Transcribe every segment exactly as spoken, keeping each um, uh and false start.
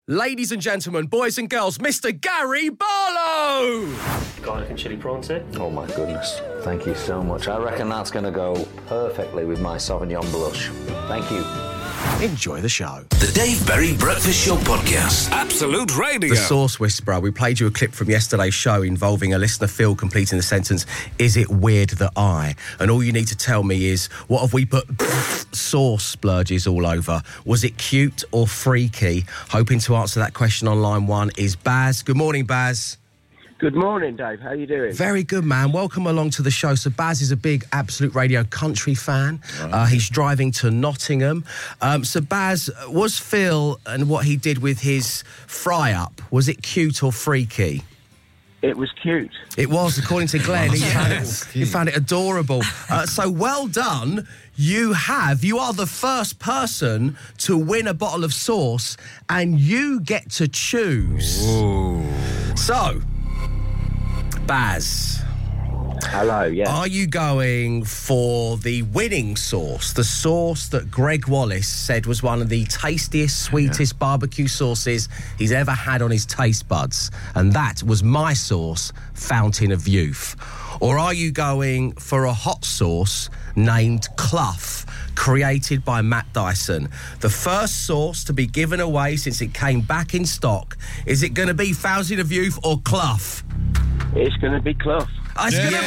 Ladies and gentlemen, boys and girls, Mister Gary Barlow! Garlic and chili prawns here. Oh my goodness, thank you so much. I reckon that's going to go perfectly with my Sauvignon Blush. Thank you. Enjoy the show. The Dave Berry Breakfast Show Podcast. Absolute Radio. The Sauce Whisperer. We played you a clip from yesterday's show involving a listener, Phil, completing the sentence, "Is it weird that I?" And all you need to tell me is, what have we put sauce splurges all over? Was it cute or freaky? Hoping to answer that question on line one is Baz. Good morning, Baz. Good morning, Dave. How are you doing? Very good, man. Welcome along to the show. So Baz is a big Absolute Radio country fan. Right. Uh, he's driving to Nottingham. Um, so Baz, was Phil and what he did with his fry-up, was it cute or freaky? It was cute. It was, according to Glenn. He found it, he found it adorable. Uh, so well done. You have, you are the first person to win a bottle of sauce, and you get to choose. Ooh. So... Baz. Hello, yeah. Are you going for the winning sauce, the sauce that Greg Wallace said was one of the tastiest, sweetest yeah. barbecue sauces he's ever had on his taste buds? And that was my sauce, Fountain of Youth. Or are you going for a hot sauce named Clough, created by Matt Dyson? The first sauce to be given away since it came back in stock. Is it going to be Fountain of Youth or Clough? It's going to be Clough. Oh, it's yeah. going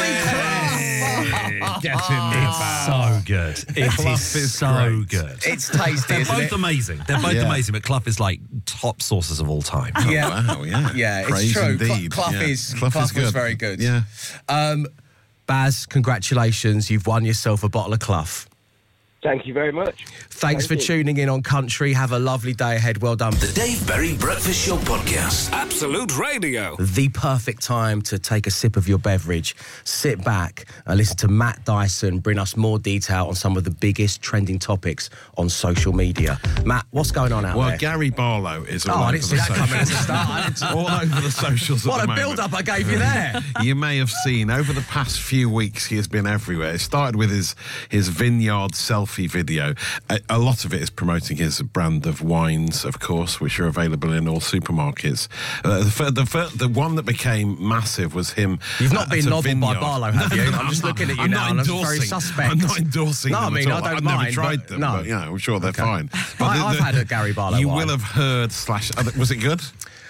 to be Clough. Get in there. It's so good. It Clough is, is so great. good. It's tasty, They're isn't both it? amazing. They're both yeah. amazing, but Clough is like top sauces of all time. Oh, yeah. Wow, yeah. Yeah, Praise it's true. Indeed. Clough, yeah. is, Clough, Clough is good. was very good. Yeah. Um, Baz, congratulations. You've won yourself a bottle of Clough. Thank you very much. Thanks Thank for you. tuning in on Country. Have a lovely day ahead. Well done. The Dave Berry Breakfast Show Podcast. Absolute Radio. The perfect time to take a sip of your beverage, sit back and listen to Matt Dyson bring us more detail on some of the biggest trending topics on social media. Matt, what's going on out well, there? Well, Gary Barlow is all oh, over I didn't see the that coming at the start. all over the socials What at the a moment. build-up I gave you there. You may have seen, over the past few weeks, he has been everywhere. It started with his, his vineyard selfie video. A, a lot of it is promoting his brand of wines, of course, which are available in all supermarkets. Uh, the, the, the one that became massive was him. You've not uh, been nobbled by vineyard. Barlow, have you? No, no, I'm just I'm looking not, at you I'm now, not and I'm endorsing, very suspect. I'm not endorsing no, them I mean, at all. I don't I've mind, never tried them, no. but yeah, I'm sure they're okay. fine. But I, the, I've the, had a Gary Barlow You wine. will have heard slash... Was it good?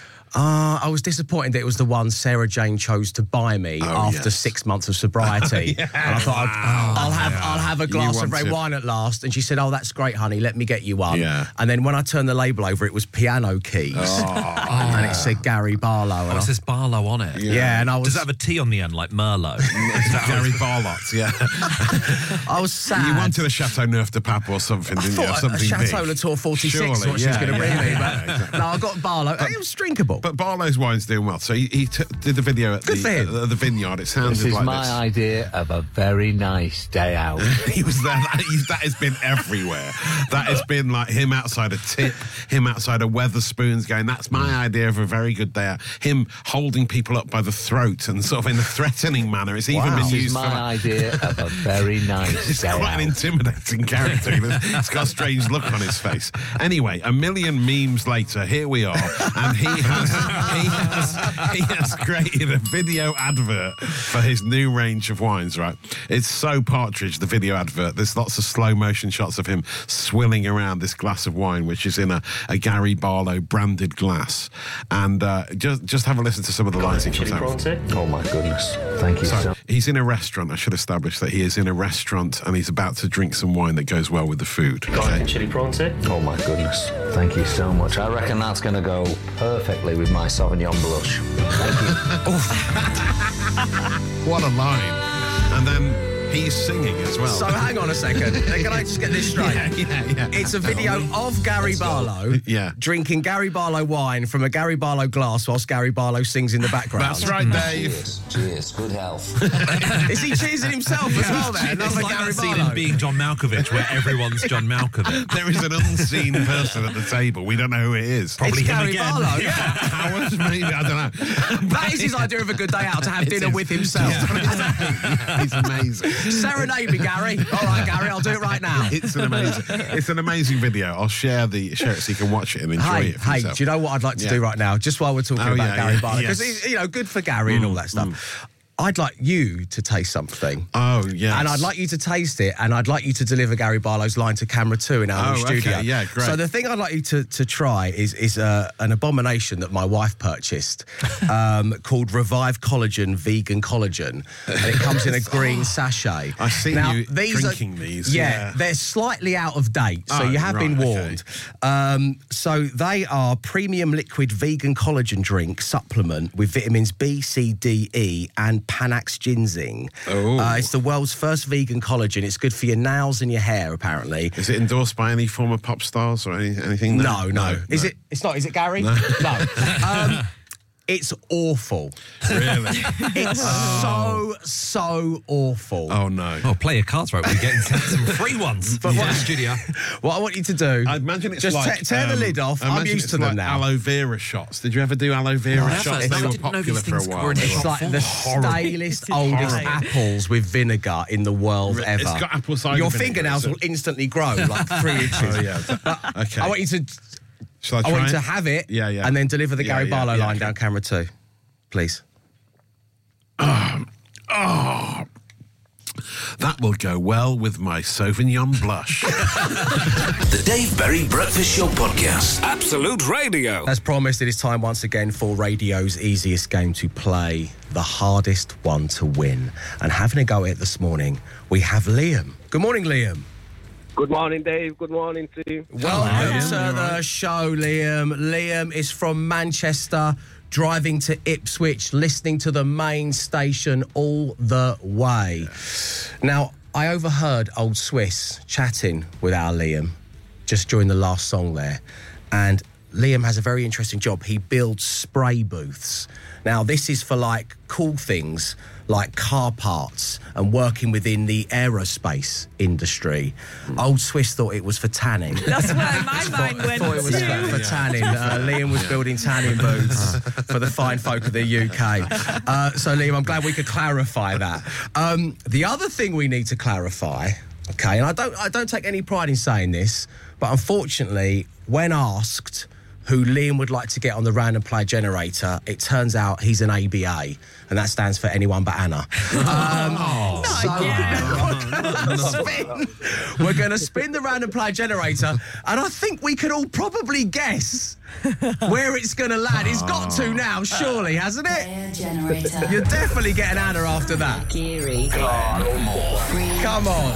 Uh, I was disappointed that it was the one Sarah Jane chose to buy me oh, after yes. six months of sobriety. yeah. And I thought, wow. I'll, I'll have I'll have a glass of red to... wine at last. And she said, "Oh, that's great, honey. Let me get you one." Yeah. And then when I turned the label over, it was piano keys, oh, and it said Gary Barlow. Oh, and it says Barlow on it. Yeah. yeah, and I was. Does it have a T on the end like Merlot? Gary Barlow, yeah. I was sad. You wanted a Chateau Neuf de Pape or something, didn't I you? thought Something a Chateau big. Latour forty-six Surely, is what yeah, she was going to bring yeah, me. yeah, But yeah, exactly. no, I got Barlow. But, it was drinkable. But Barlow's wine's doing well. So he, he t- did the video at Good the, for him. uh, the vineyard. It sounded This is like my this. idea of a very nice day out. He was there. That, he's, that has been everywhere. That has been like him outside a tip, him outside a Weatherspoons going, that's my idea of a very good day out. Him holding people up by the throat and sort of in a threatening manner. It's even Wow. been This used is for... my Like, idea of a very nice it's day quite out. an intimidating character. He's got a strange look on his face. Anyway, a million memes later, here we are, and he has he has he has created a video advert for his new range of wines. Right, it's so Partridge, the video advert. There's lots of slow motion shots of him swilling around this glass of wine, which is in a, a Gary Barlow branded glass. And uh, just just have a listen to some of the lines he comes Chili out prawns with. here. Oh my goodness. Thank you So so he's in a restaurant. I should establish that he is in a restaurant and he's about to drink some wine that goes well with the food. Garlic Okay? and chili prawns here. Oh my goodness. Thank you so much. I reckon that's going to go perfectly with my Sauvignon Blush. Thank you. What a line. And then he's singing as well. So hang on a second. Can I just get this straight? yeah, yeah, yeah. It's a video of Gary Barlow Yeah. drinking Gary Barlow wine from a Gary Barlow glass whilst Gary Barlow sings in the background. That's right, Dave. Cheers. Cheers. Good health. Is he cheersing himself as well there? It's Another like Gary that scene Barlow. in Being John Malkovich where everyone's John Malkovich. There is an unseen person at the table. We don't know who it is. Probably It's him Gary again. Barlow, yeah. Howard, maybe, I don't know. That is his idea of a good day out, to have It dinner is. with himself. Yeah. He's amazing. Serenade me, Gary. All right, Gary, I'll do it right now. It's an amazing, it's an amazing video. I'll share the share it so you can watch it and enjoy Hey, it for hey, yourself. do you know what I'd like to Yeah. do right now? Just while we're talking Oh, about yeah, Gary yeah, Barlow, because yes. he's, you know, good for Gary and all that stuff. I'd like you to taste something. Oh, yes. And I'd like you to taste it, and I'd like you to deliver Gary Barlow's line to camera two in our Oh, new studio. okay, yeah, great. So the thing I'd like you to, to try is is uh, an abomination that my wife purchased um, called Revive Collagen Vegan Collagen, and it comes in a green sachet. I've seen now, you these drinking are, these, Yeah, yeah. they're slightly out of date, so Oh, you have right, been okay. warned. Um, so they are premium liquid vegan collagen drink supplement with vitamins B, C, D, E, and Panax ginseng. Oh. Uh, it's the world's first vegan collagen. It's good for your nails and your hair, apparently. Is it endorsed by any former pop stars or any, anything? No, no. Is no. it? It's not. Is it Gary? No. Um, it's awful. Really? It's so so awful. Oh, no. Oh, play your cards right. We're getting sent some free ones from the studio. What I want you to do, I imagine it's just like... te- tear the um, lid off. I I'm imagine used it's to them like now. aloe vera shots. Did you ever do aloe vera No, shots? never. They I were didn't know popular these for a things while. were in a It's shot like form. the Horrible. stalest, oldest horrible. apples with vinegar in the world It's ever. got apple cider Your vinegar, fingernails is it? will instantly grow like three inches. Oh, yeah. Okay. I want you to, Shall I I try want you it? to have it, Yeah, yeah. and then deliver the Yeah, Gary yeah, Barlow yeah, line okay. down camera two, please. Oh, that will go well with my Sauvignon blush. The Dave Berry Breakfast Show Podcast. Absolute Radio. As promised, it is time once again for radio's easiest game to play, the hardest one to win. And having a go at it this morning, we have Liam. Good morning, Liam. Good morning, Dave. Good morning to you. Welcome to the show, Liam. Liam is from Manchester, driving to Ipswich, listening to the main station all the way. Now, I overheard Old Swiss chatting with our Liam just during the last song there. And Liam has a very interesting job. He builds spray booths. Now, this is for, like, cool things like car parts and working within the aerospace industry. Old Swiss thought it was for tanning. That's where my mind went thought it was to. for, for tanning. Uh, Liam was building tanning booths for the fine folk of the U K. Uh, so, Liam, I'm glad we could clarify that. Um, the other thing we need to clarify, okay, and I don't, I don't take any pride in saying this, but unfortunately, when asked who Liam would like to get on the random play generator, it turns out he's an A B A, and that stands for anyone but Anna. Um, so we're gonna spin, we're going to spin the random play generator, and I think we can all probably guess where it's going to land. It's got to now, surely, hasn't it? Player generator. You're definitely getting Anna after that. Geary. Come on.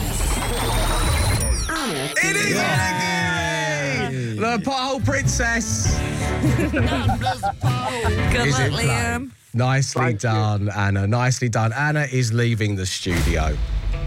It is Anna Geary! The pothole princess. Good Is luck, it play? Liam. Nicely Thank you. done, Anna. Nicely done. Anna is leaving the studio.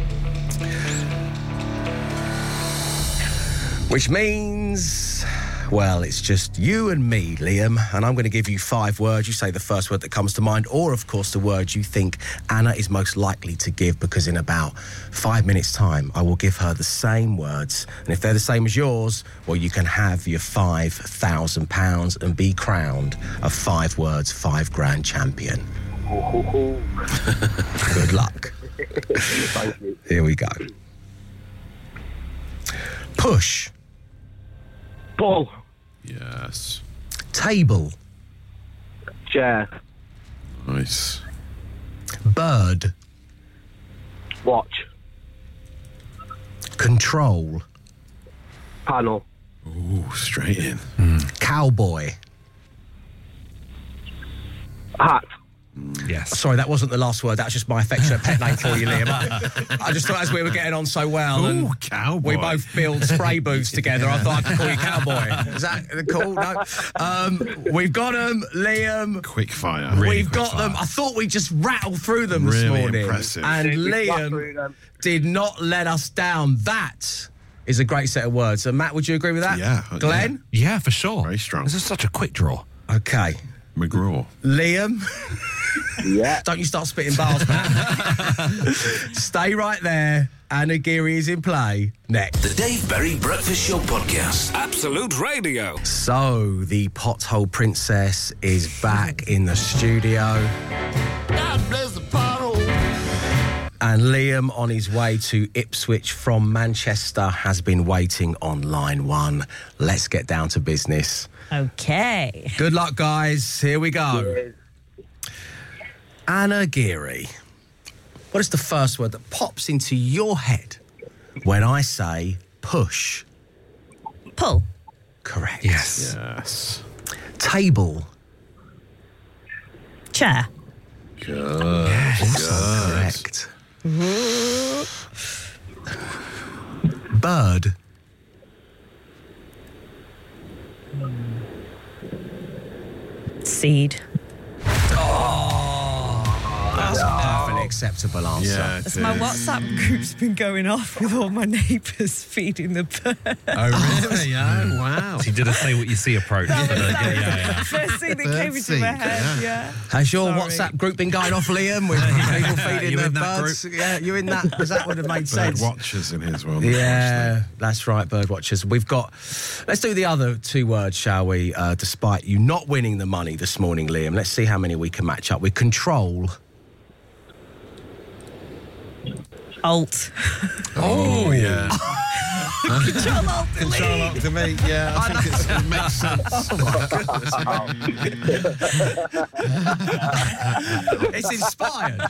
Which means, well, it's just you and me, Liam, and I'm going to give you five words. You say the first word that comes to mind, or, of course, the word you think Anna is most likely to give, because in about five minutes' time, I will give her the same words. And if they're the same as yours, well, you can have your five thousand pounds and be crowned a five words, five grand champion. Good luck. Thank you. Here we go. Push. Ball. Yes. Table. Chair. Nice. Bird. Watch. Control. Panel. Ooh, straight in. Cowboy. Hat. Yes. Sorry, that wasn't the last word. That was just my affectionate pet name for you, Liam. I just thought as we were getting on so well, and Ooh, cowboy. we both build spray booths together, I thought I could call you Cowboy. Is that cool? No. Um, we've got them, Liam. Quick fire. We've got them. I thought we'd just rattle through them this Really morning. impressive. And Did we fly through Liam them? did not let us down. That is a great set of words. So, Matt, would you agree with that? Yeah. Glenn? Yeah, for sure. Very strong. This is such a quick draw. Okay. McGraw. Liam? Yeah. Don't you start spitting bars, Matt. Stay right there. Anna Geary is in play next. The Dave Berry Breakfast Show Podcast. Absolute Radio. So, the pothole princess is back in the studio. And Liam, on his way to Ipswich from Manchester, has been waiting on line one. Let's get down to business. Okay. Good luck, guys. Here we go. Anna Geary. What is the first word that pops into your head when I say push? Pull. Correct. Yes. Yes. Table. Chair. Good. Also correct. Bird. Seed. That's an acceptable answer. Yeah, it As my is. WhatsApp group's been going off with all my neighbours feeding the bird. Oh, really? Oh, wow. She did a say what you see approach. for the- yeah, yeah, yeah. First thing that Bird came into seed, my head, yeah. yeah. Has your Sorry. WhatsApp group been going off, Liam, with people feeding You the in that birds? Yeah, you in that? Because that would have made Bird sense. watchers in his one. Yeah, that's right, bird watchers. We've got. Let's do the other two words, shall we? Uh, despite you not winning the money this morning, Liam, let's see how many we can match up with. Control. Alt. Oh, yeah. Control Alt Delete. Control Alt Delete, yeah. I think it's, it makes sense. It's inspired.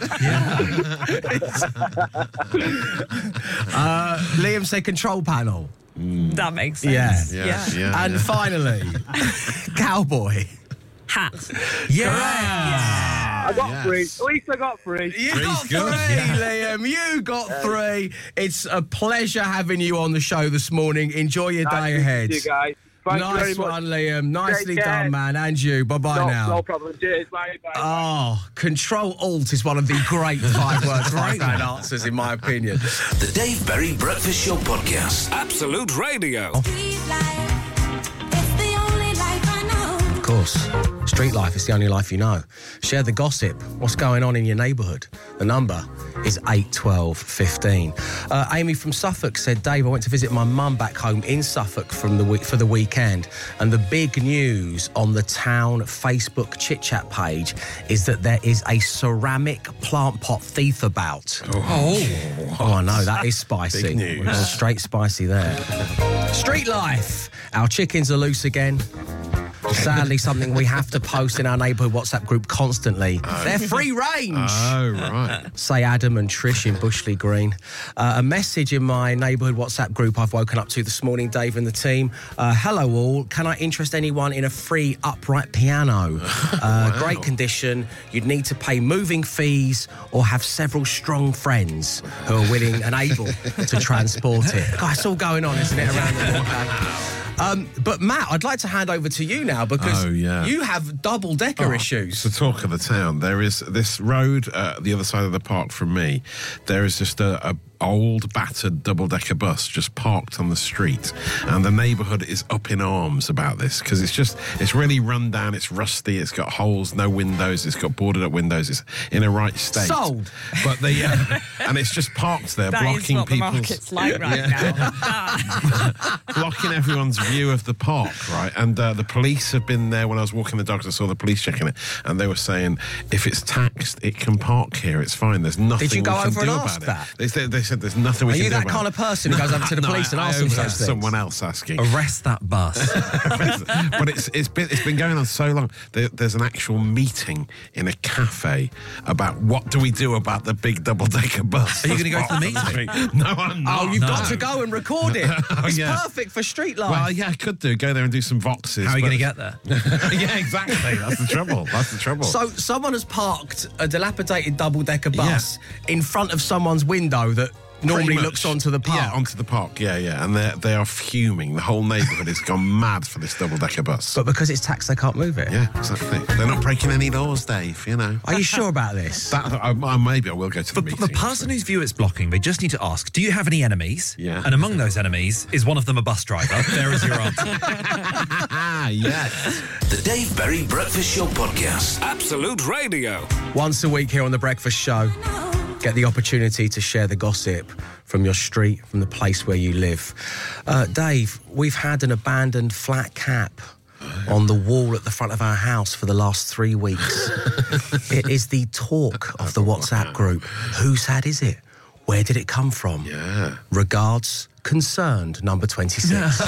uh, Liam said control panel. That makes sense. Yeah. Yes, yeah. And yeah. finally, cowboy. Hat. Yeah. I got Yes. three. At least I got three. You Three's got good, three, yeah. Liam. You got three. It's a pleasure having you on the show this morning. Enjoy your Nice day to ahead. meet you guys. Thank you very Nice much. one, Liam. Nicely Take care. done, man. And you. Bye-bye No, now. no problem. Cheers. Bye. Bye. Oh, Control Alt is one of the great five words, five round answers, in my opinion. The Dave Berry Breakfast Show Podcast. Absolute Radio. Of course. Street life is the only life you know. Share the gossip. What's going on in your neighbourhood? The number is eight twelve fifteen. Uh, Amy from Suffolk said, Dave, I went to visit my mum back home in Suffolk from the week, for the weekend, and the big news on the town Facebook chit-chat page is that there is a ceramic plant pot thief about. Oh, oh I know, that is spicy. Big news. Well, straight spicy there. Street life. Our chickens are loose again. Sadly, something we have to post in our neighbourhood WhatsApp group constantly. They're free range. Oh, right. Say Adam and Trish in Bushley Green. Uh, a message in my neighbourhood WhatsApp group I've woken up to this morning, Dave and the team. Uh, Hello all, can I interest anyone in a free upright piano? Uh, Wow. Great condition. You'd need to pay moving fees or have several strong friends who are willing and able to transport it. God, it's all going on, isn't it, around the world? Um, but Matt, I'd like to hand over to you now because Oh, yeah. you have double-decker Oh, issues. It's the talk of the town. There is this road, uh, the other side of the park from me. There is just a, a old, battered double-decker bus just parked on the street, and the neighbourhood is up in arms about this because it's just it's really run down. It's rusty. It's got holes, no windows. It's got boarded-up windows. It's in a right state. Sold. But the uh, and it's just parked there, That is blocking what the people's market's like right Yeah. now. blocking everyone's view of the park, right? And uh, the police have been there when I was walking the dogs. I saw the police checking it, and they were saying if it's taxed, it can park here. It's fine. There's nothing. Did you go we can over and do ask about that? It. They said they said there's nothing we Are can you do that about kind it. of person who goes over to the No, police and I, asks I them overheard those things? someone else asking. Arrest that bus. But it's it's been it's been going on so long. There, there's an actual meeting in a cafe about what do we do about the big double decker bus. Are you gonna go to the that's meeting? parked on the street. No, I'm not. Oh, you've got No. to go and record it. Oh, It's yeah. perfect for street life. Well, yeah, I could do. Go there and do some voxes. How are you but- going to get there? Yeah, exactly. That's the trouble. That's the trouble. So someone has parked a dilapidated double-decker bus in front of someone's window that normally Pretty much. looks onto the park. Yeah, onto the park. Yeah, yeah. And they they are fuming. The whole neighbourhood has gone mad for this double-decker bus. But because it's taxed, they can't move it. yeah, exactly. They're not breaking any laws, Dave, you know. Are you sure about this? That, I, I, maybe I will go to the The, meeting. the person whose view it's blocking, they just need to ask, do you have any enemies? Yeah. And among those enemies, is one of them a bus driver? There is your answer. Ah, yes. The Dave Berry Breakfast Show Podcast. Absolute Radio. Once a week here on The Breakfast Show, get the opportunity to share the gossip from your street, from the place where you live. Uh, Dave, we've had an abandoned flat cap on the wall at the front of our house for the last three weeks. It is the talk of the WhatsApp group. Whose hat is it? Where did it come from? Yeah. Regards, Concerned, number twenty-six.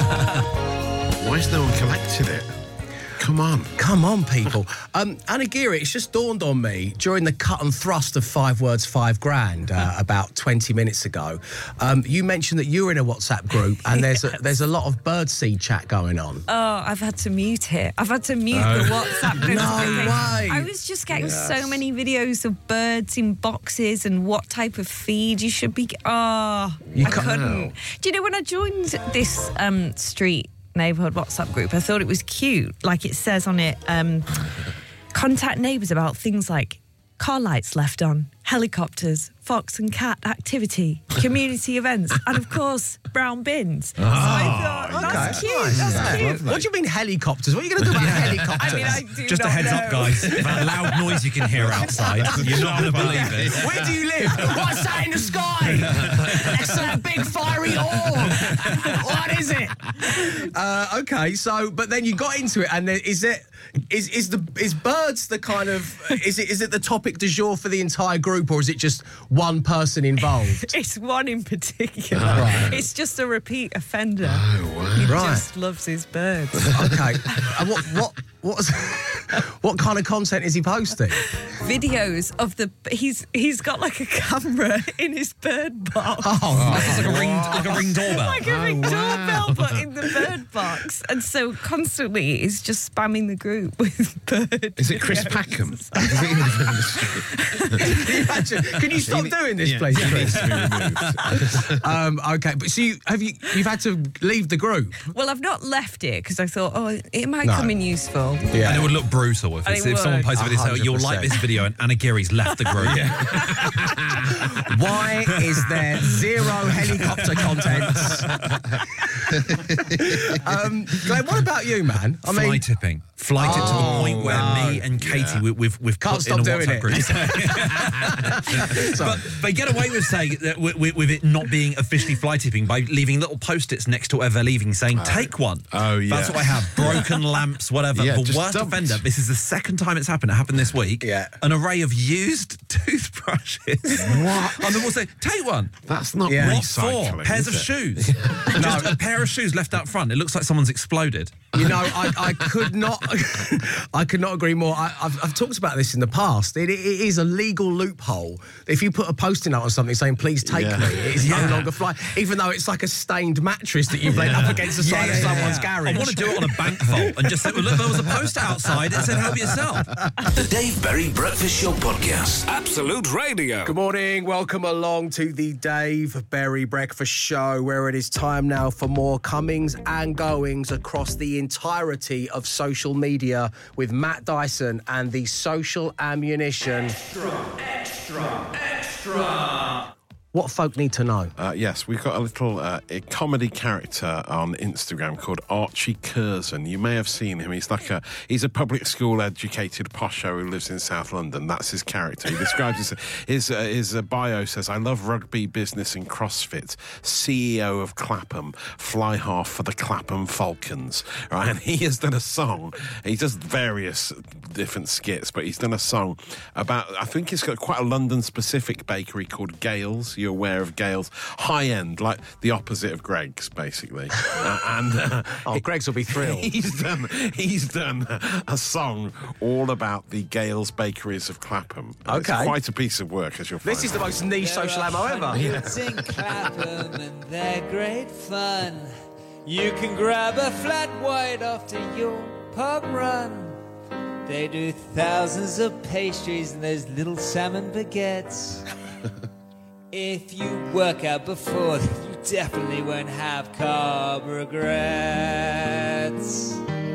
Why has no one collected it? Come on. Come on, people. Um, Anagiri, it's just dawned on me during the cut and thrust of Five Words, Five Grand uh, about twenty minutes ago. Um, you mentioned that you were in a WhatsApp group and there's Yes. a, there's a lot of birdseed chat going on. Oh, I've had to mute it. I've had to mute the WhatsApp No notification. way. I was just getting Yes. so many videos of birds in boxes and what type of feed you should be. ge- Oh, You I can't- couldn't. Do you know when I joined this um, street neighbourhood WhatsApp group, I thought it was cute. Like it says on it, um, contact neighbours about things like car lights left on, helicopters, fox and cat activity, community events, and of course, brown bins. So I thought, that's okay. cute, Nice. that's Yeah. cute. What do you mean helicopters? What are you going to do about helicopters? I mean, I do Just a not heads know. up, guys. That loud noise you can hear outside. You're not going to believe it. Where do you live? What's that in the sky? Next to that big fiery orb. What is it? Uh, okay, so but then you got into it, and there, is it is is the is birds the kind of is it is it the topic du jour for the entire group, or is it just one person involved? It's one in particular. Right. It's just a repeat offender. He Right. just loves his birds. Okay, and what what what's, what kind of content is he posting? Videos of the he's he's got like a camera in his bird box. Oh, It's like a ring, like a ring doorbell. Like a ring doorbell, but in the bird box. And so constantly he's just spamming the group with bird Is it Chris videos. Packham? Does he live in the street? Can you imagine? Can you stop doing this, Yeah, please? he needs Chris? to be removed. Um, okay, but so you, have you you've had to leave the group? Well, I've not left it because I thought, oh, it might No. come in useful. And it would look brutal if, And it's, it if someone would. posted a video saying, one you'll hundred like percent. this video and Anna Giri's left the group. Why is there zero helicopter content? um, Glenn, what about you, man? I Fly mean, tipping. Fly tip to the point where no. me and Katie, we, we've, we've Can't put stop in a doing WhatsApp it. group. But they get away with saying that with, with, with it not being officially fly tipping by leaving little post-its next to whatever they're leaving saying, take one. Oh, yeah. That's what I have. Broken lamps, whatever. Yeah, the just worst dumped. offender, this is the second time it's happened. It happened this week. Yeah. An array of used toothbrushes. What? And they'll say, take one. That's not Yeah. What recycling. for? Pairs is of it? shoes. Just a pair of shoes left out front. It looks like someone's exploded. you know, I, I could not, I could not agree more. I, I've, I've talked about this in the past. It, it is a legal loophole. If you put a post-it note on something saying "Please take Yeah. me," it's Yeah. no longer fly. Even though it's like a stained mattress that you've laid up against the side Yeah, of yeah, someone's yeah. garage. I want to do it on a bank vault and just say, well, look, there was a poster outside. It said, help yourself. The Dave Berry Breakfast Show Podcast. Absolute Radio. Good morning, welcome along to the Dave Berry Breakfast Show, where it is time now for more comings and goings across the entirety of social media with Matt Dyson and the social ammunition. Extra, extra, extra. What folk need to know? Uh, yes, we've got a little uh, a comedy character on Instagram called Archie Curzon. You may have seen him. He's like a he's a public school educated posho who lives in South London. That's his character. He describes his his, uh, his uh, bio says, "I love rugby, business, and CrossFit. C E O of Clapham, fly half for the Clapham Falcons." Right, and he has done a song. He does various different skits, but he's done a song about. I think it's got quite a London specific bakery called Gales. You're aware of Gales, high end, like the opposite of Greg's, basically. uh, and uh, Oh, Greg's will be thrilled. He's done. He's done a song all about the Gales bakeries of Clapham. And Okay. it's quite a piece of work, as you'll find. This is the most niche social ammo ever. Hundreds in Clapham and they're great fun. You can grab a flat white after your pub run. They do thousands of pastries and those little salmon baguettes. If you work out before, you definitely won't have carb regrets.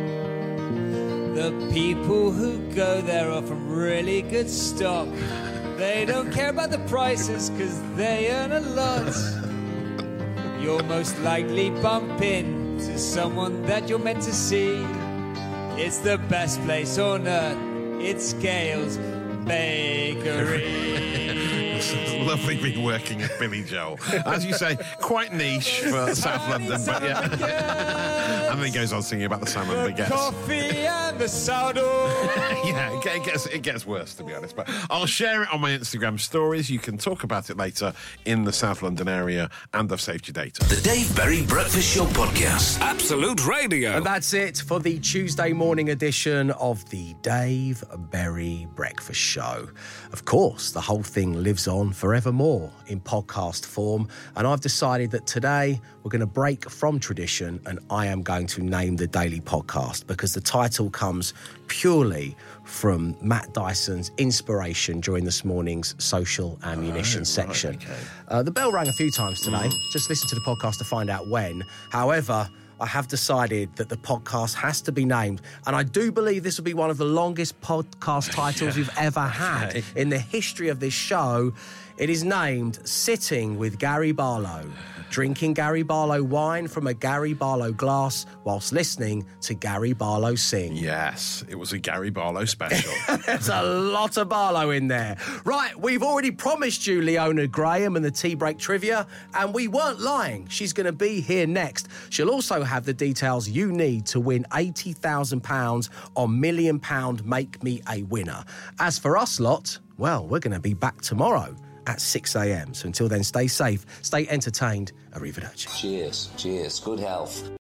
The people who go there are from really good stock. They don't care about the prices because they earn a lot. You'll most likely bump into someone that you're meant to see. It's the best place on earth. It's Gales Bakery. It's lovely being working with Billy Joel. As you say, quite niche for South London, but yeah. And then he goes on singing about the salmon baguettes. Coffee and the sourdough. Yeah, it it gets it gets worse, to be honest. But I'll share it on my Instagram stories. You can talk about it later in the South London area, and I've saved your data. The Dave Berry Breakfast Show Podcast. Absolute Radio. And that's it for the Tuesday morning edition of the Dave Berry Breakfast Show. Of course, the whole thing lives on forevermore in podcast form, and I've decided that today we're going to break from tradition and I am going to name the daily podcast because the title comes purely from Matt Dyson's inspiration during this morning's social ammunition Oh, right, section. okay. Uh, the bell rang a few times today. Just listen to the podcast to find out when. However, I have decided that the podcast has to be named, and I do believe this will be one of the longest podcast titles we've ever had Okay. in the history of this show. It is named Sitting with Gary Barlow, drinking Gary Barlow wine from a Gary Barlow glass whilst listening to Gary Barlow sing. Yes, it was a Gary Barlow special. There's a lot of Barlow in there. Right, we've already promised you Leona Graham and the tea break trivia, and we weren't lying. She's going to be here next. She'll also have the details you need to win eighty thousand pounds on Million Pound Make Me a Winner. As for us lot, well, we're going to be back tomorrow at six a.m. So until then, stay safe, stay entertained. Arrivederci. Cheers, cheers, good health.